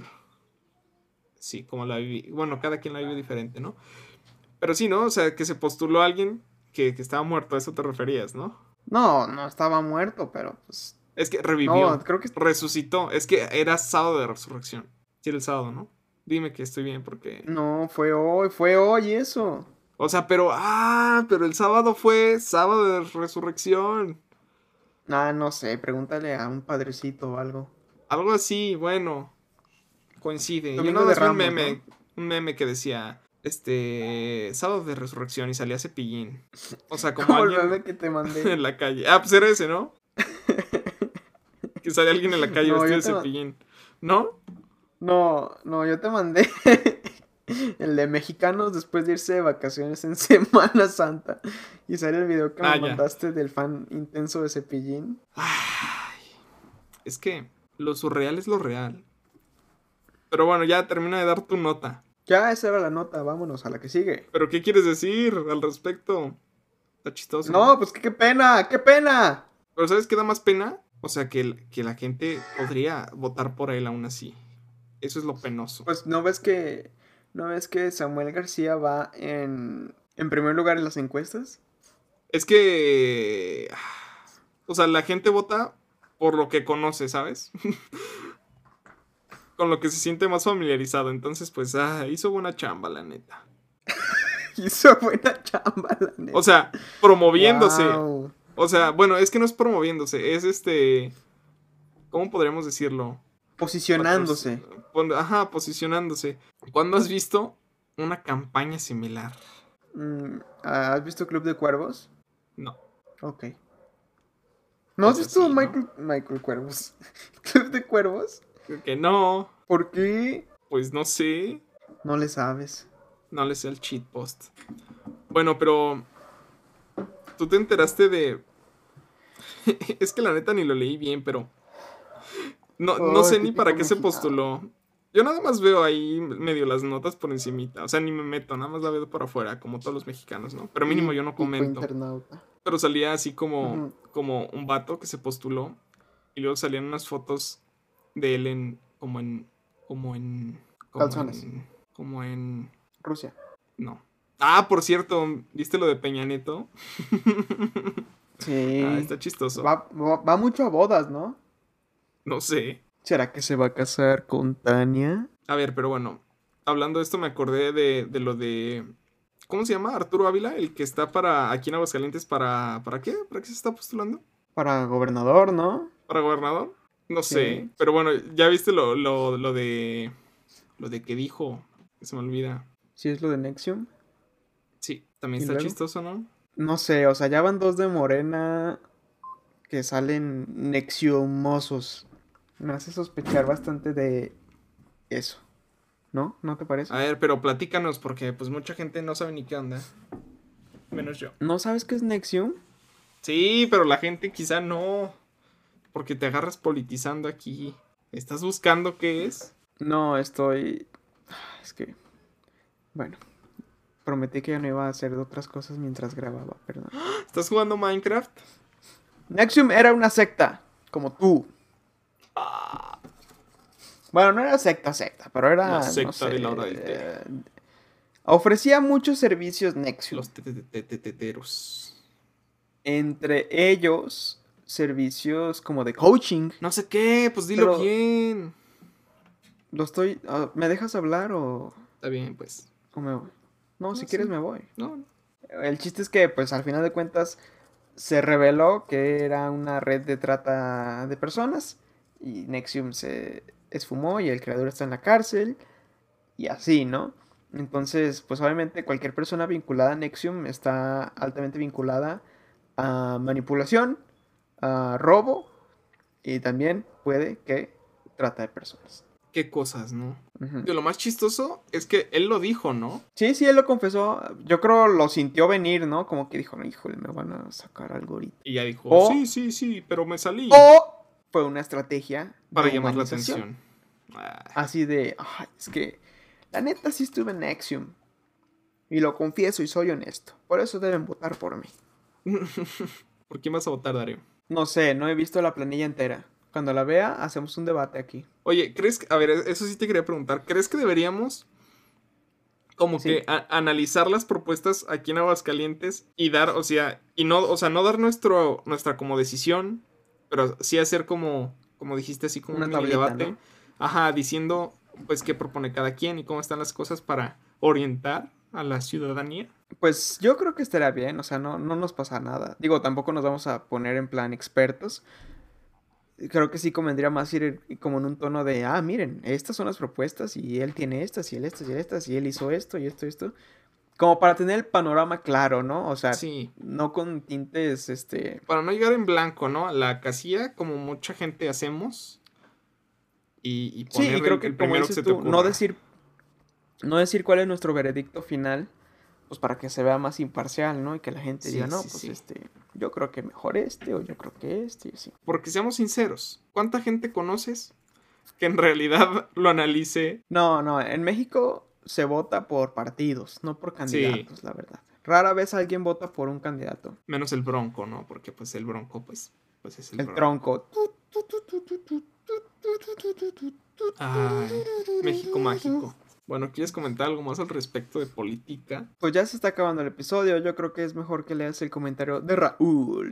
Sí, como la viví. Bueno, cada quien la vive diferente, ¿no? Pero sí, ¿no? O sea, que se postuló a alguien que, que estaba muerto, a eso te referías, ¿no? No, no estaba muerto, pero pues... Es que revivió. No, creo que... Resucitó. Es que era sábado de resurrección. Sí, era el sábado, ¿no? Dime que estoy bien porque... No, fue hoy, fue hoy eso. O sea, pero... Ah, pero el sábado fue sábado de resurrección. Ah, no sé, pregúntale a un padrecito o algo. Algo así, bueno. Coincide. Yo Domingo no de vi un Ramos, meme. Un meme que decía... Este... Sábado de resurrección y salía Cepillín. O sea, como Como el alguien meme que te mandé. en la calle. Ah, pues era ese, ¿no? Que sale alguien en la calle No, vestido yo de te ma- Cepillín. ¿No? No, no, yo te mandé el de mexicanos después de irse de vacaciones en Semana Santa. Y sale el video que me Ah, ya. mandaste del fan intenso de Cepillín. Ay, es que lo surreal es lo real. Pero bueno, ya termina de dar tu nota. Ya, esa era la nota, vámonos a la que sigue. ¿Pero qué quieres decir al respecto? Está chistoso. No, pues que qué pena, qué pena. Pero ¿sabes qué da más pena? O sea, que, el- que la gente podría votar por él aún así. Eso es lo penoso. Pues no ves que, no ves que Samuel García va en, en primer lugar en las encuestas. Es que... ah, o sea, la gente vota por lo que conoce, ¿sabes? Con lo que se siente más familiarizado. Entonces, pues, ah, hizo buena chamba, la neta. Hizo buena chamba, la neta. O sea, promoviéndose. Guau. O sea, bueno, es que no es promoviéndose, es este... ¿Cómo podríamos decirlo? Posicionándose. Pon- Ajá, posicionándose. ¿Cuándo has visto una campaña similar? Mm, ¿has visto Club de Cuervos? No. Ok. ¿No has O sea, visto sí, ¿no? Michael, Michael Cuervos? ¿Club de Cuervos? Creo que no. ¿Por qué? Pues no sé. No le sabes. No le sé el cheat post. Bueno, pero tú te enteraste de... Es que la neta ni lo leí bien, pero... No, no Oh, sé ni para típico qué se mexicano. postuló. Yo nada más veo ahí medio las notas por encimita. O sea, ni me meto, nada más la veo por afuera, como todos los mexicanos, ¿no? Pero mínimo yo no Típico comento. internauta. Pero salía así como, Ujú. como un vato que se postuló. Y luego salían unas fotos de él en... Como en... Como en... Como Calzones. en... Como en... Rusia. No. Ah, por cierto, ¿viste lo de Peña Nieto? Sí. Ah, está chistoso. Va, va- va mucho a bodas, ¿no? No sé. ¿Será que se va a casar con Tania? A ver, pero bueno. Hablando de esto me acordé de, de lo de... ¿Cómo se llama? Arturo Ávila, el que está para aquí en Aguascalientes para... ¿Para qué? ¿Para qué se está postulando? Para gobernador, ¿no? ¿Para gobernador? No Sí. sé. Pero bueno, ya viste lo, lo, lo de... Lo de que dijo. Que se me olvida. Si es lo de Nexium. Sí, también ¿Y está luego? chistoso, ¿no? No sé, o sea, ya van dos de Morena que salen nexiumosos. Me hace sospechar bastante de eso. ¿No? ¿No te parece? A ver, pero platícanos porque pues mucha gente no sabe ni qué onda. Menos yo. ¿No sabes qué es Nexium? Sí, pero la gente quizá no. Porque te agarras politizando aquí. ¿Estás buscando qué es? No, estoy... Es que... Bueno, prometí que ya no iba a hacer otras cosas mientras grababa, perdón. ¿Estás jugando Minecraft? Nexium era una secta, como tú. Bueno, no era secta, secta, pero era... La no secta sé, de la hora del té. eh, ofrecía muchos servicios Nexium. Los teteteteteteros. Entre ellos, servicios como de coaching. No sé qué, pues dilo Pero- bien. Lo estoy... ah, ¿me dejas hablar o, Está bien, pues. o me voy? No, No, si sí. quieres me voy. No, no. El chiste es que, pues, al final de cuentas, se reveló que era una red de trata de personas. Y Nexium se esfumó y el creador está en la cárcel. Y así, ¿no? Entonces, pues obviamente cualquier persona vinculada a Nexium está altamente vinculada a manipulación, a robo y también puede que trata de personas. Qué cosas, ¿no? Ujú. Y lo más chistoso es que él lo dijo, ¿no? Sí, sí, él lo confesó. Yo creo lo sintió venir, ¿no? Como que dijo, híjole, me van a sacar algo ahorita. Y ya dijo, O- sí, sí, sí, pero me salí. O fue una estrategia para de llamar la humanización. atención. Ah, Así de, ay, es que la neta sí estuve en Nexium. Y lo confieso y soy honesto. Por eso deben votar por mí. ¿Por quién vas a votar, Darío? No sé, no he visto la planilla entera. Cuando la vea, hacemos un debate aquí. Oye, ¿crees que... A ver, eso sí te quería preguntar. ¿Crees que deberíamos como Sí. que a- analizar las propuestas aquí en Aguascalientes y dar, o sea, y no, o sea, no dar nuestro, nuestra como decisión, pero sí hacer como, como dijiste, así como Una un mini tablita, debate? ¿no? Ajá, diciendo pues qué propone cada quien y cómo están las cosas para orientar a la ciudadanía. Pues yo creo que estaría bien, o sea, no, no nos pasa nada. Digo, tampoco nos vamos a poner en plan expertos. Creo que sí convendría más ir como en un tono de, ah, miren, estas son las propuestas y él tiene estas y él estas y él estas y él hizo esto y esto y esto. Como para tener el panorama claro, ¿no? O sea, Sí, no con tintes, este... para no llegar en blanco, ¿no? A la casilla, como mucha gente hacemos. Y, y Sí, poner y creo el, que el como primero que dices se te tú, ocurra. no decir, no decir cuál es nuestro veredicto final, pues para que se vea más imparcial, ¿no? Y que la gente Sí, diga, no, sí, pues sí. este, yo creo que mejor este, o yo creo que este, y así. Porque seamos sinceros, ¿cuánta gente conoces que en realidad lo analice? No, no, en México se vota por partidos, no por Sí. candidatos, la verdad. Rara vez alguien vota por un candidato. Menos el Bronco, ¿no? Porque pues el Bronco, pues, pues es el, El Bronco. tronco. Ay, México mágico. Bueno, ¿quieres comentar algo más al respecto de política? Pues ya se está acabando el episodio, yo creo que es mejor que leas el comentario de Raúl.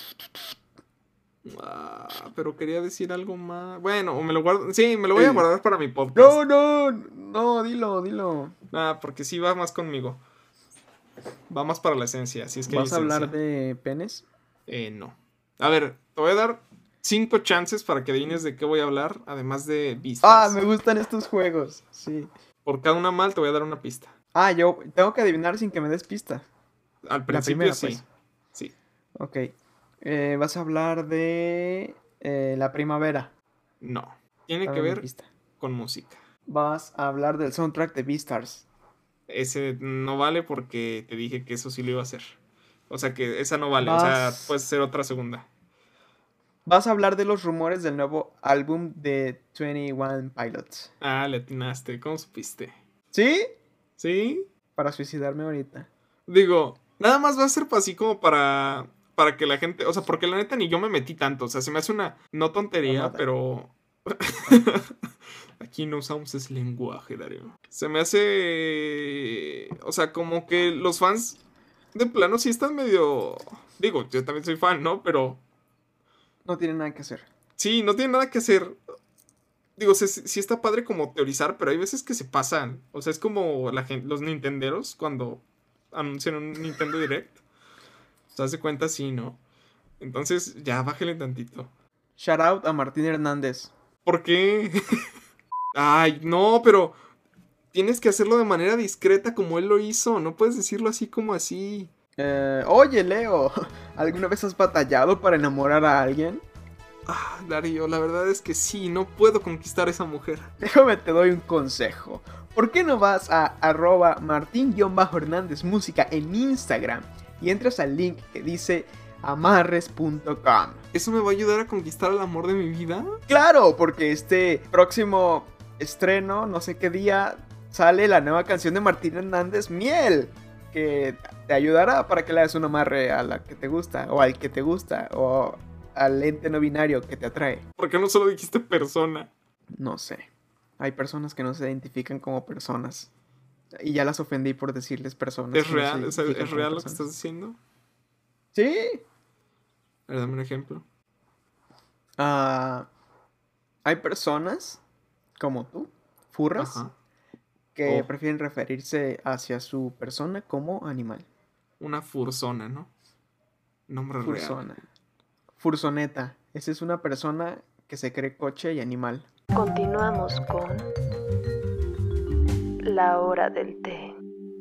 Ah, pero quería decir algo más. Bueno, o me lo guardo. Sí, me lo voy a Ey. guardar para mi podcast. No, no, no, dilo, dilo. Ah, porque sí va más conmigo. Va más para la esencia, así es que hay ¿Vas a hablar esencia. de penes? Eh, no. A ver, te voy a dar cinco chances para que adivines de qué voy a hablar, además de Beastars. Ah, me gustan estos juegos. Sí. Por cada una mal te voy a dar una pista. Ah, yo tengo que adivinar sin que me des pista. Al La principio primera, sí. pues. Sí. Ok. Eh, vas a hablar de eh, la primavera. No. Tiene Dame que una ver pista. con música. Vas a hablar del soundtrack de Beastars. Ese no vale porque te dije que eso sí lo iba a hacer. O sea que esa no vale. O Vas- sea, puede ser otra segunda. Vas a hablar de los rumores del nuevo álbum de veintiuno Pilots. Ah, le atinaste. ¿Cómo supiste? ¿Sí? ¿Sí? Para suicidarme ahorita. Digo, nada más va a ser pa- así como para. Para que la gente. O sea, porque la neta ni yo me metí tanto. O sea, se me hace una. No tontería, Mamada. pero. Aquí no usamos ese lenguaje, Darío. Se me hace. O sea, como que los fans. De plano sí están medio. Digo, yo también soy fan, ¿no? Pero. No tiene nada que hacer. Sí, no tiene nada que hacer. Digo, sí, sí está padre como teorizar, pero hay veces que se pasan. O sea, es como la gente, los nintenderos cuando anuncian un Nintendo Direct. Se hace cuenta así, ¿no? Entonces, ya bájale tantito. Shout out a Martín Hernández. ¿Por qué? Ay, no, pero tienes que hacerlo de manera discreta como él lo hizo. No puedes decirlo así como así. Eh, oye, Leo, ¿alguna vez has batallado para enamorar a alguien? Ah, Darío, la verdad es que sí, no puedo conquistar a esa mujer. Déjame te doy un consejo. ¿Por qué no vas a arroba martín-hernández música en Instagram y entras al link que dice amarres punto com? ¿Eso me va a ayudar a conquistar el amor de mi vida? Claro, porque este próximo estreno, no sé qué día, sale la nueva canción de Martín Hernández, Miel, que te ayudará para que le hagas un amarre a la que te gusta, o al que te gusta, o al ente no binario que te atrae. ¿Por qué no solo dijiste persona? No sé. Hay personas que no se identifican como personas. Y ya las ofendí por decirles personas. ¿Es que no se real? O sea, identifican ¿es como real lo que personas. estás diciendo? Sí. A ver, dame un ejemplo. Ah, hay personas como tú, furras, Ajá. que Oh. prefieren referirse hacia su persona como animal. Una fursona, ¿no? Nombre real. Fursona. Fursoneta. Esa es una persona que se cree coche y animal. Continuamos con la hora del té.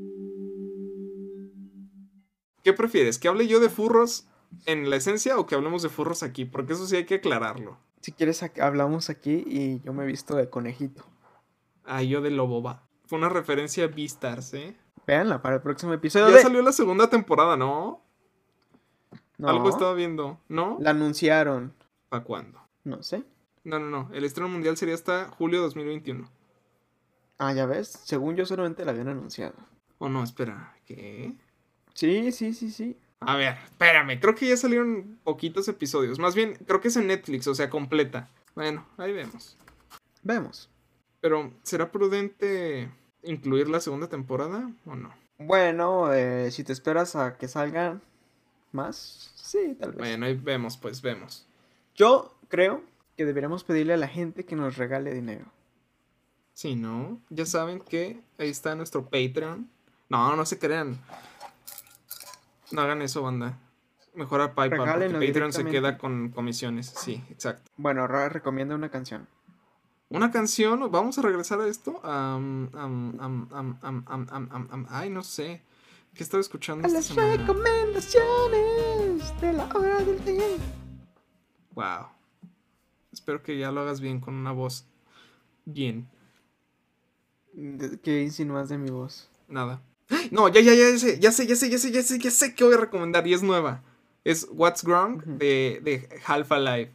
¿Qué prefieres? ¿Que hable yo de furros en la esencia o que hablemos de furros aquí? Porque eso sí hay que aclararlo. Si quieres, ac- hablamos aquí y yo me he visto de conejito. Ah, yo de lobo va. Fue una referencia a Beastars, ¿eh? Véanla para el próximo episodio. Ya de- salió la segunda temporada, ¿no? No, Algo estaba viendo, ¿no? la anunciaron. ¿Para cuándo? No sé. No, no, no. El estreno mundial sería hasta julio de dos mil veintiuno. Ah, ya ves. Según yo solamente la habían anunciado. Oh, no, espera. ¿Qué? Sí, sí, sí, sí. A ver, espérame. Creo que ya salieron poquitos episodios. Más bien, creo que es en Netflix, o sea, completa. Bueno, ahí vemos. Vemos. Pero, ¿será prudente incluir la segunda temporada o no? Bueno, eh, si te esperas a que salgan más, sí, tal vez. Bueno, ahí vemos, pues vemos. Yo creo que deberíamos pedirle a la gente que nos regale dinero. Sí, ¿no? Ya saben que ahí está nuestro Patreon. No, no se crean. No hagan eso, banda. Mejor a PayPal, porque Regálenos Patreon se directamente. queda con comisiones. Sí, exacto. Bueno, Ra recomienda una canción. Una canción, vamos a regresar a esto. Am, am, am, am, am, am, am, am, am. Ay, no sé. ¿Qué estaba escuchando A esta las semana? recomendaciones de la hora del té. Wow. Espero que ya lo hagas bien con una voz bien. De- ¿Qué insinúas de mi voz? Nada. No, ya, ya, ya sé, ya sé, ya sé, ya sé, ya sé, ya sé que voy a recomendar y es nueva. Es What's Wrong Ujú. de, de Half-Alive.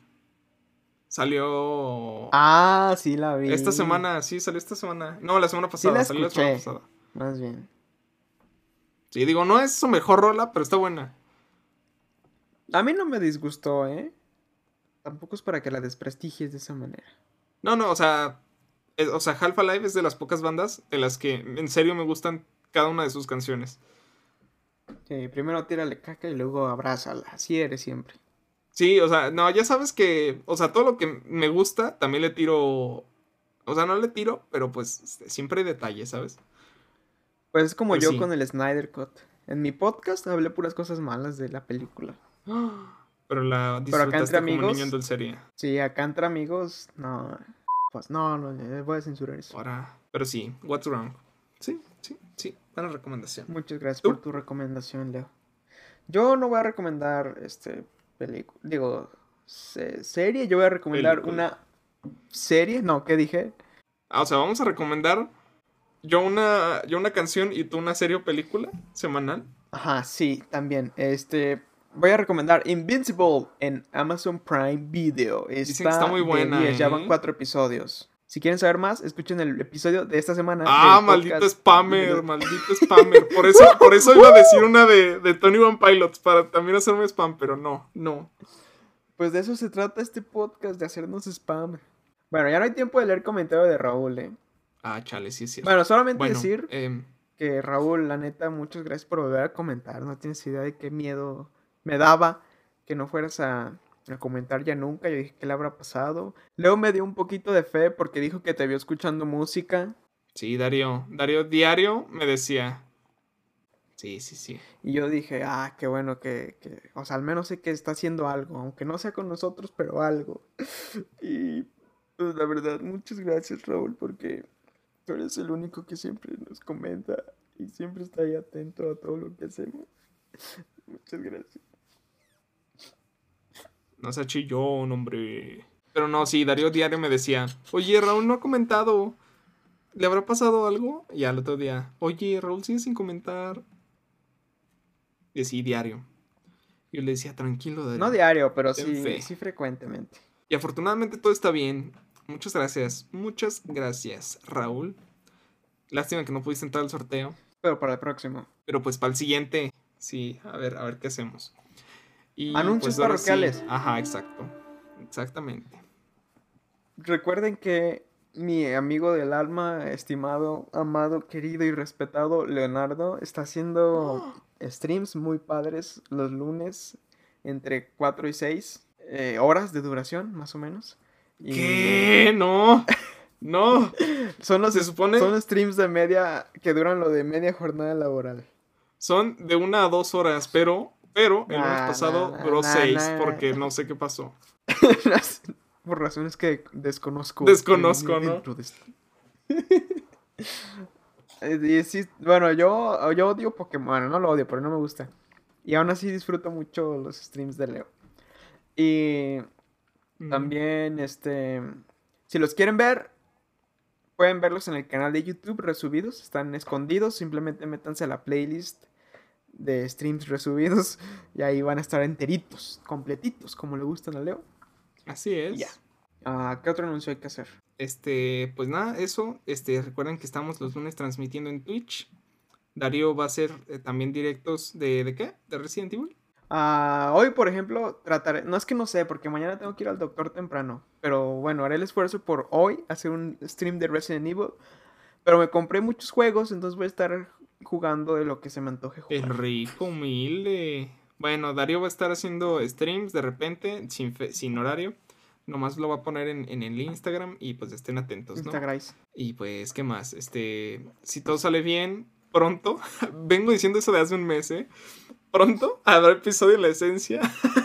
Salió Ah, sí la vi. esta semana, sí, salió esta semana. No, la semana Sí pasada, la salió la semana escuché. pasada. Más bien. Sí, digo, no es su mejor rola, pero está buena. A mí no me disgustó, ¿eh? Tampoco es para que la desprestigies de esa manera. No, no, o sea, es- o sea, Half-Alive es de las pocas bandas de las que en serio me gustan cada una de sus canciones. Sí, primero tírale caca y luego abrázala. Así eres siempre. Sí, o sea, no, ya sabes que, o sea, todo lo que me gusta también le tiro, o sea, no le tiro, pero pues este, siempre hay detalles, ¿sabes? Pues es como Pues yo sí. con el Snyder Cut. En mi podcast hablé puras cosas malas de la película. Pero Pero la Pero acá disfrutaste entre como amigos, niño en dulcería. sí, acá entre amigos, no, pues no, no, no, voy a censurar eso. Ahora, pero sí, What's Wrong. Sí, sí, sí, buena recomendación. Muchas gracias ¿Tú? por tu recomendación, Leo. Yo no voy a recomendar, este, película, digo, se- serie, yo voy a recomendar Película. una serie, no, ¿qué dije? Ah, o sea, vamos a recomendar yo una, yo una canción y tú una serie o película semanal. Ajá, sí, también, este, voy a recomendar Invincible en Amazon Prime Video. Dicen que está Está muy de buena, diez, ya van ¿eh? cuatro episodios. Si quieren saber más, escuchen el episodio de esta semana Ah, del maldito podcast. spammer, maldito spammer. Por eso, por eso iba a decir una de, de Tony One Pilots, para también hacerme spam, pero no, no. Pues de eso se trata este podcast, de hacernos spam. Bueno, ya no hay tiempo de leer comentario de Raúl, ¿eh? Ah, chale, sí es cierto. Bueno, solamente Bueno, decir em, que Raúl, la neta, muchas gracias por volver a comentar. No tienes idea de qué miedo me daba que no fueras a, a comentar ya nunca. Yo dije, ¿qué le habrá pasado? Leo me dio un poquito de fe porque dijo que te vio escuchando música. sí, Darío, Darío diario me decía. Sí, sí, sí. Y yo dije, ah, qué bueno que, que, o sea, al menos sé que está haciendo algo, aunque no sea con nosotros, pero algo. Y pues la verdad, muchas gracias, Raúl, porque tú eres el único que siempre nos comenta y siempre está ahí atento a todo lo que hacemos. Muchas gracias. No se chillón, hombre. Pero no, sí, Darío diario me decía, oye, Raúl no ha comentado. ¿Le habrá pasado algo? Y al otro día, oye, Raúl sigue sin comentar. Y sí, diario. Yo le decía, tranquilo, Darío. No diario, pero ten sí, fe. sí frecuentemente. Y afortunadamente todo está bien. Muchas gracias. Muchas gracias, Raúl. Lástima que no pudiste entrar al sorteo. Pero para el próximo. Pero pues para el siguiente, sí, a ver, a ver qué hacemos. Y Anuncios pues ahora sí. parroquiales. Ajá, exacto. Exactamente. Recuerden que mi amigo del alma, estimado, amado, querido y respetado Leonardo, está haciendo streams muy padres los lunes entre cuatro y seis eh, horas de duración, más o menos. Y ¿Qué? No. No. son los, Se supone- son streams de media, que duran lo de media jornada laboral. Son de una a dos horas, pero, pero el lunes Nah, pasado nah, duró nah, seis nah. porque no sé qué pasó. Por razones que desconozco. Desconozco, ¿no? dentro de esto. Eh, y sí, bueno, yo, yo odio Pokémon. Bueno, no lo odio, pero no me gusta. Y aún así disfruto mucho los streams de Leo. Y Mm. también, este, si los quieren ver, pueden verlos en el canal de YouTube resubidos. Están escondidos. Simplemente métanse a la playlist de streams resubidos. Y ahí van a estar enteritos, completitos, como le gustan a Leo. Así es. Y ya. Ah, ¿qué otro anuncio hay que hacer? Este, pues nada, eso. Este, recuerden que estamos los lunes transmitiendo en Twitch. Darío va a hacer eh, también directos de, ¿de qué? ¿De Resident Evil? Ah, hoy, por ejemplo, trataré, no es que no sé, porque mañana tengo que ir al doctor temprano, pero bueno, haré el esfuerzo por hoy hacer un stream de Resident Evil, pero me compré muchos juegos, entonces voy a estar jugando de lo que se me antoje El jugar. rico, humilde. Bueno, Darío va a estar haciendo streams de repente, sin, fe- sin horario. Nomás lo va a poner en, en el Instagram y pues estén atentos, ¿no? Instagram. Y pues, ¿qué más? Este, si todo sale bien, pronto, vengo diciendo eso de hace un mes, ¿eh? Pronto habrá episodio de La Esencia.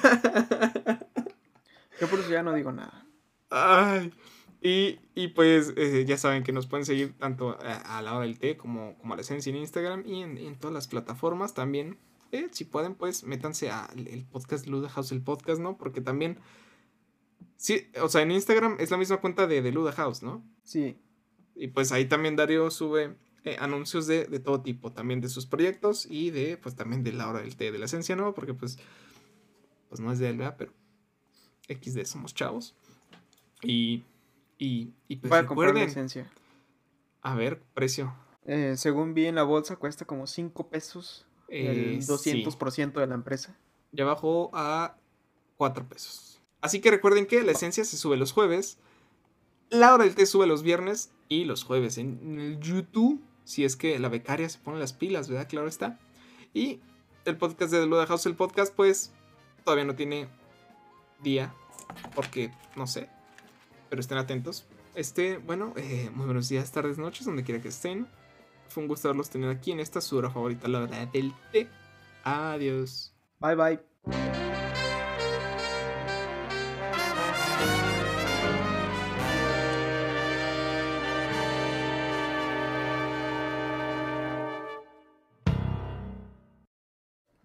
Yo por eso ya no digo nada. Ay, y, y pues eh, ya saben que nos pueden seguir tanto a, a la hora del té como, como a La Esencia en Instagram y en, en todas las plataformas también. Eh, si pueden, pues métanse al el podcast Luda House, el podcast, ¿no? Porque también, sí, o sea, en Instagram es la misma cuenta de, de Luda House, ¿no? Sí, Y pues ahí también Darío sube eh, anuncios de, de todo tipo, también de sus proyectos y de, pues también de la hora del té de La Esencia, ¿no? Porque pues, pues no es de él, ¿verdad? Pero equis de somos chavos. Y, y, y pues voy a comprar la recuerden, esencia. a ver, precio. Eh, según vi en la bolsa, cuesta como cinco pesos, Eh, el doscientos por ciento de la empresa. Ya bajó a cuatro pesos. Así que recuerden que La Esencia se sube los jueves, la hora del té sube los viernes y los jueves en el YouTube, si es que la becaria se pone las pilas, ¿verdad? Claro está. Y el podcast de The Luda House, el podcast, pues todavía no tiene día, porque no sé, pero estén atentos. Este, bueno, eh, muy buenos días, tardes, noches, donde quiera que estén. Fue un gusto verlos tener aquí en esta su hora favorita, la hora del té. Adiós. Bye bye.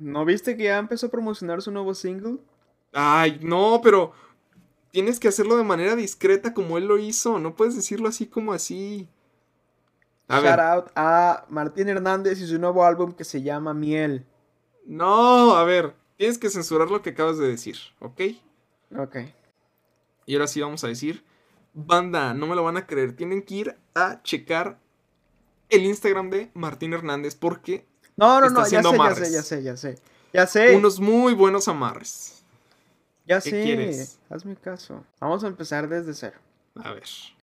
¿No viste que ya empezó a promocionar su nuevo single? Ay, no, pero tienes que hacerlo de manera discreta como él lo hizo. No puedes decirlo así como así. A Shout ver, out a Martín Hernández y su nuevo álbum que se llama Miel. no, a ver, tienes que censurar lo que acabas de decir, ¿ok? Ok. Y ahora sí vamos a decir, banda, no me lo van a creer, tienen que ir a checar el Instagram de Martín Hernández porque No, no, está no, ya haciendo sé, ya amarres. sé, ya sé, ya sé. Ya sé, Unos muy buenos amarres. ya ¿Qué sé. quieres? Hazme caso. Vamos a empezar desde cero. A ver.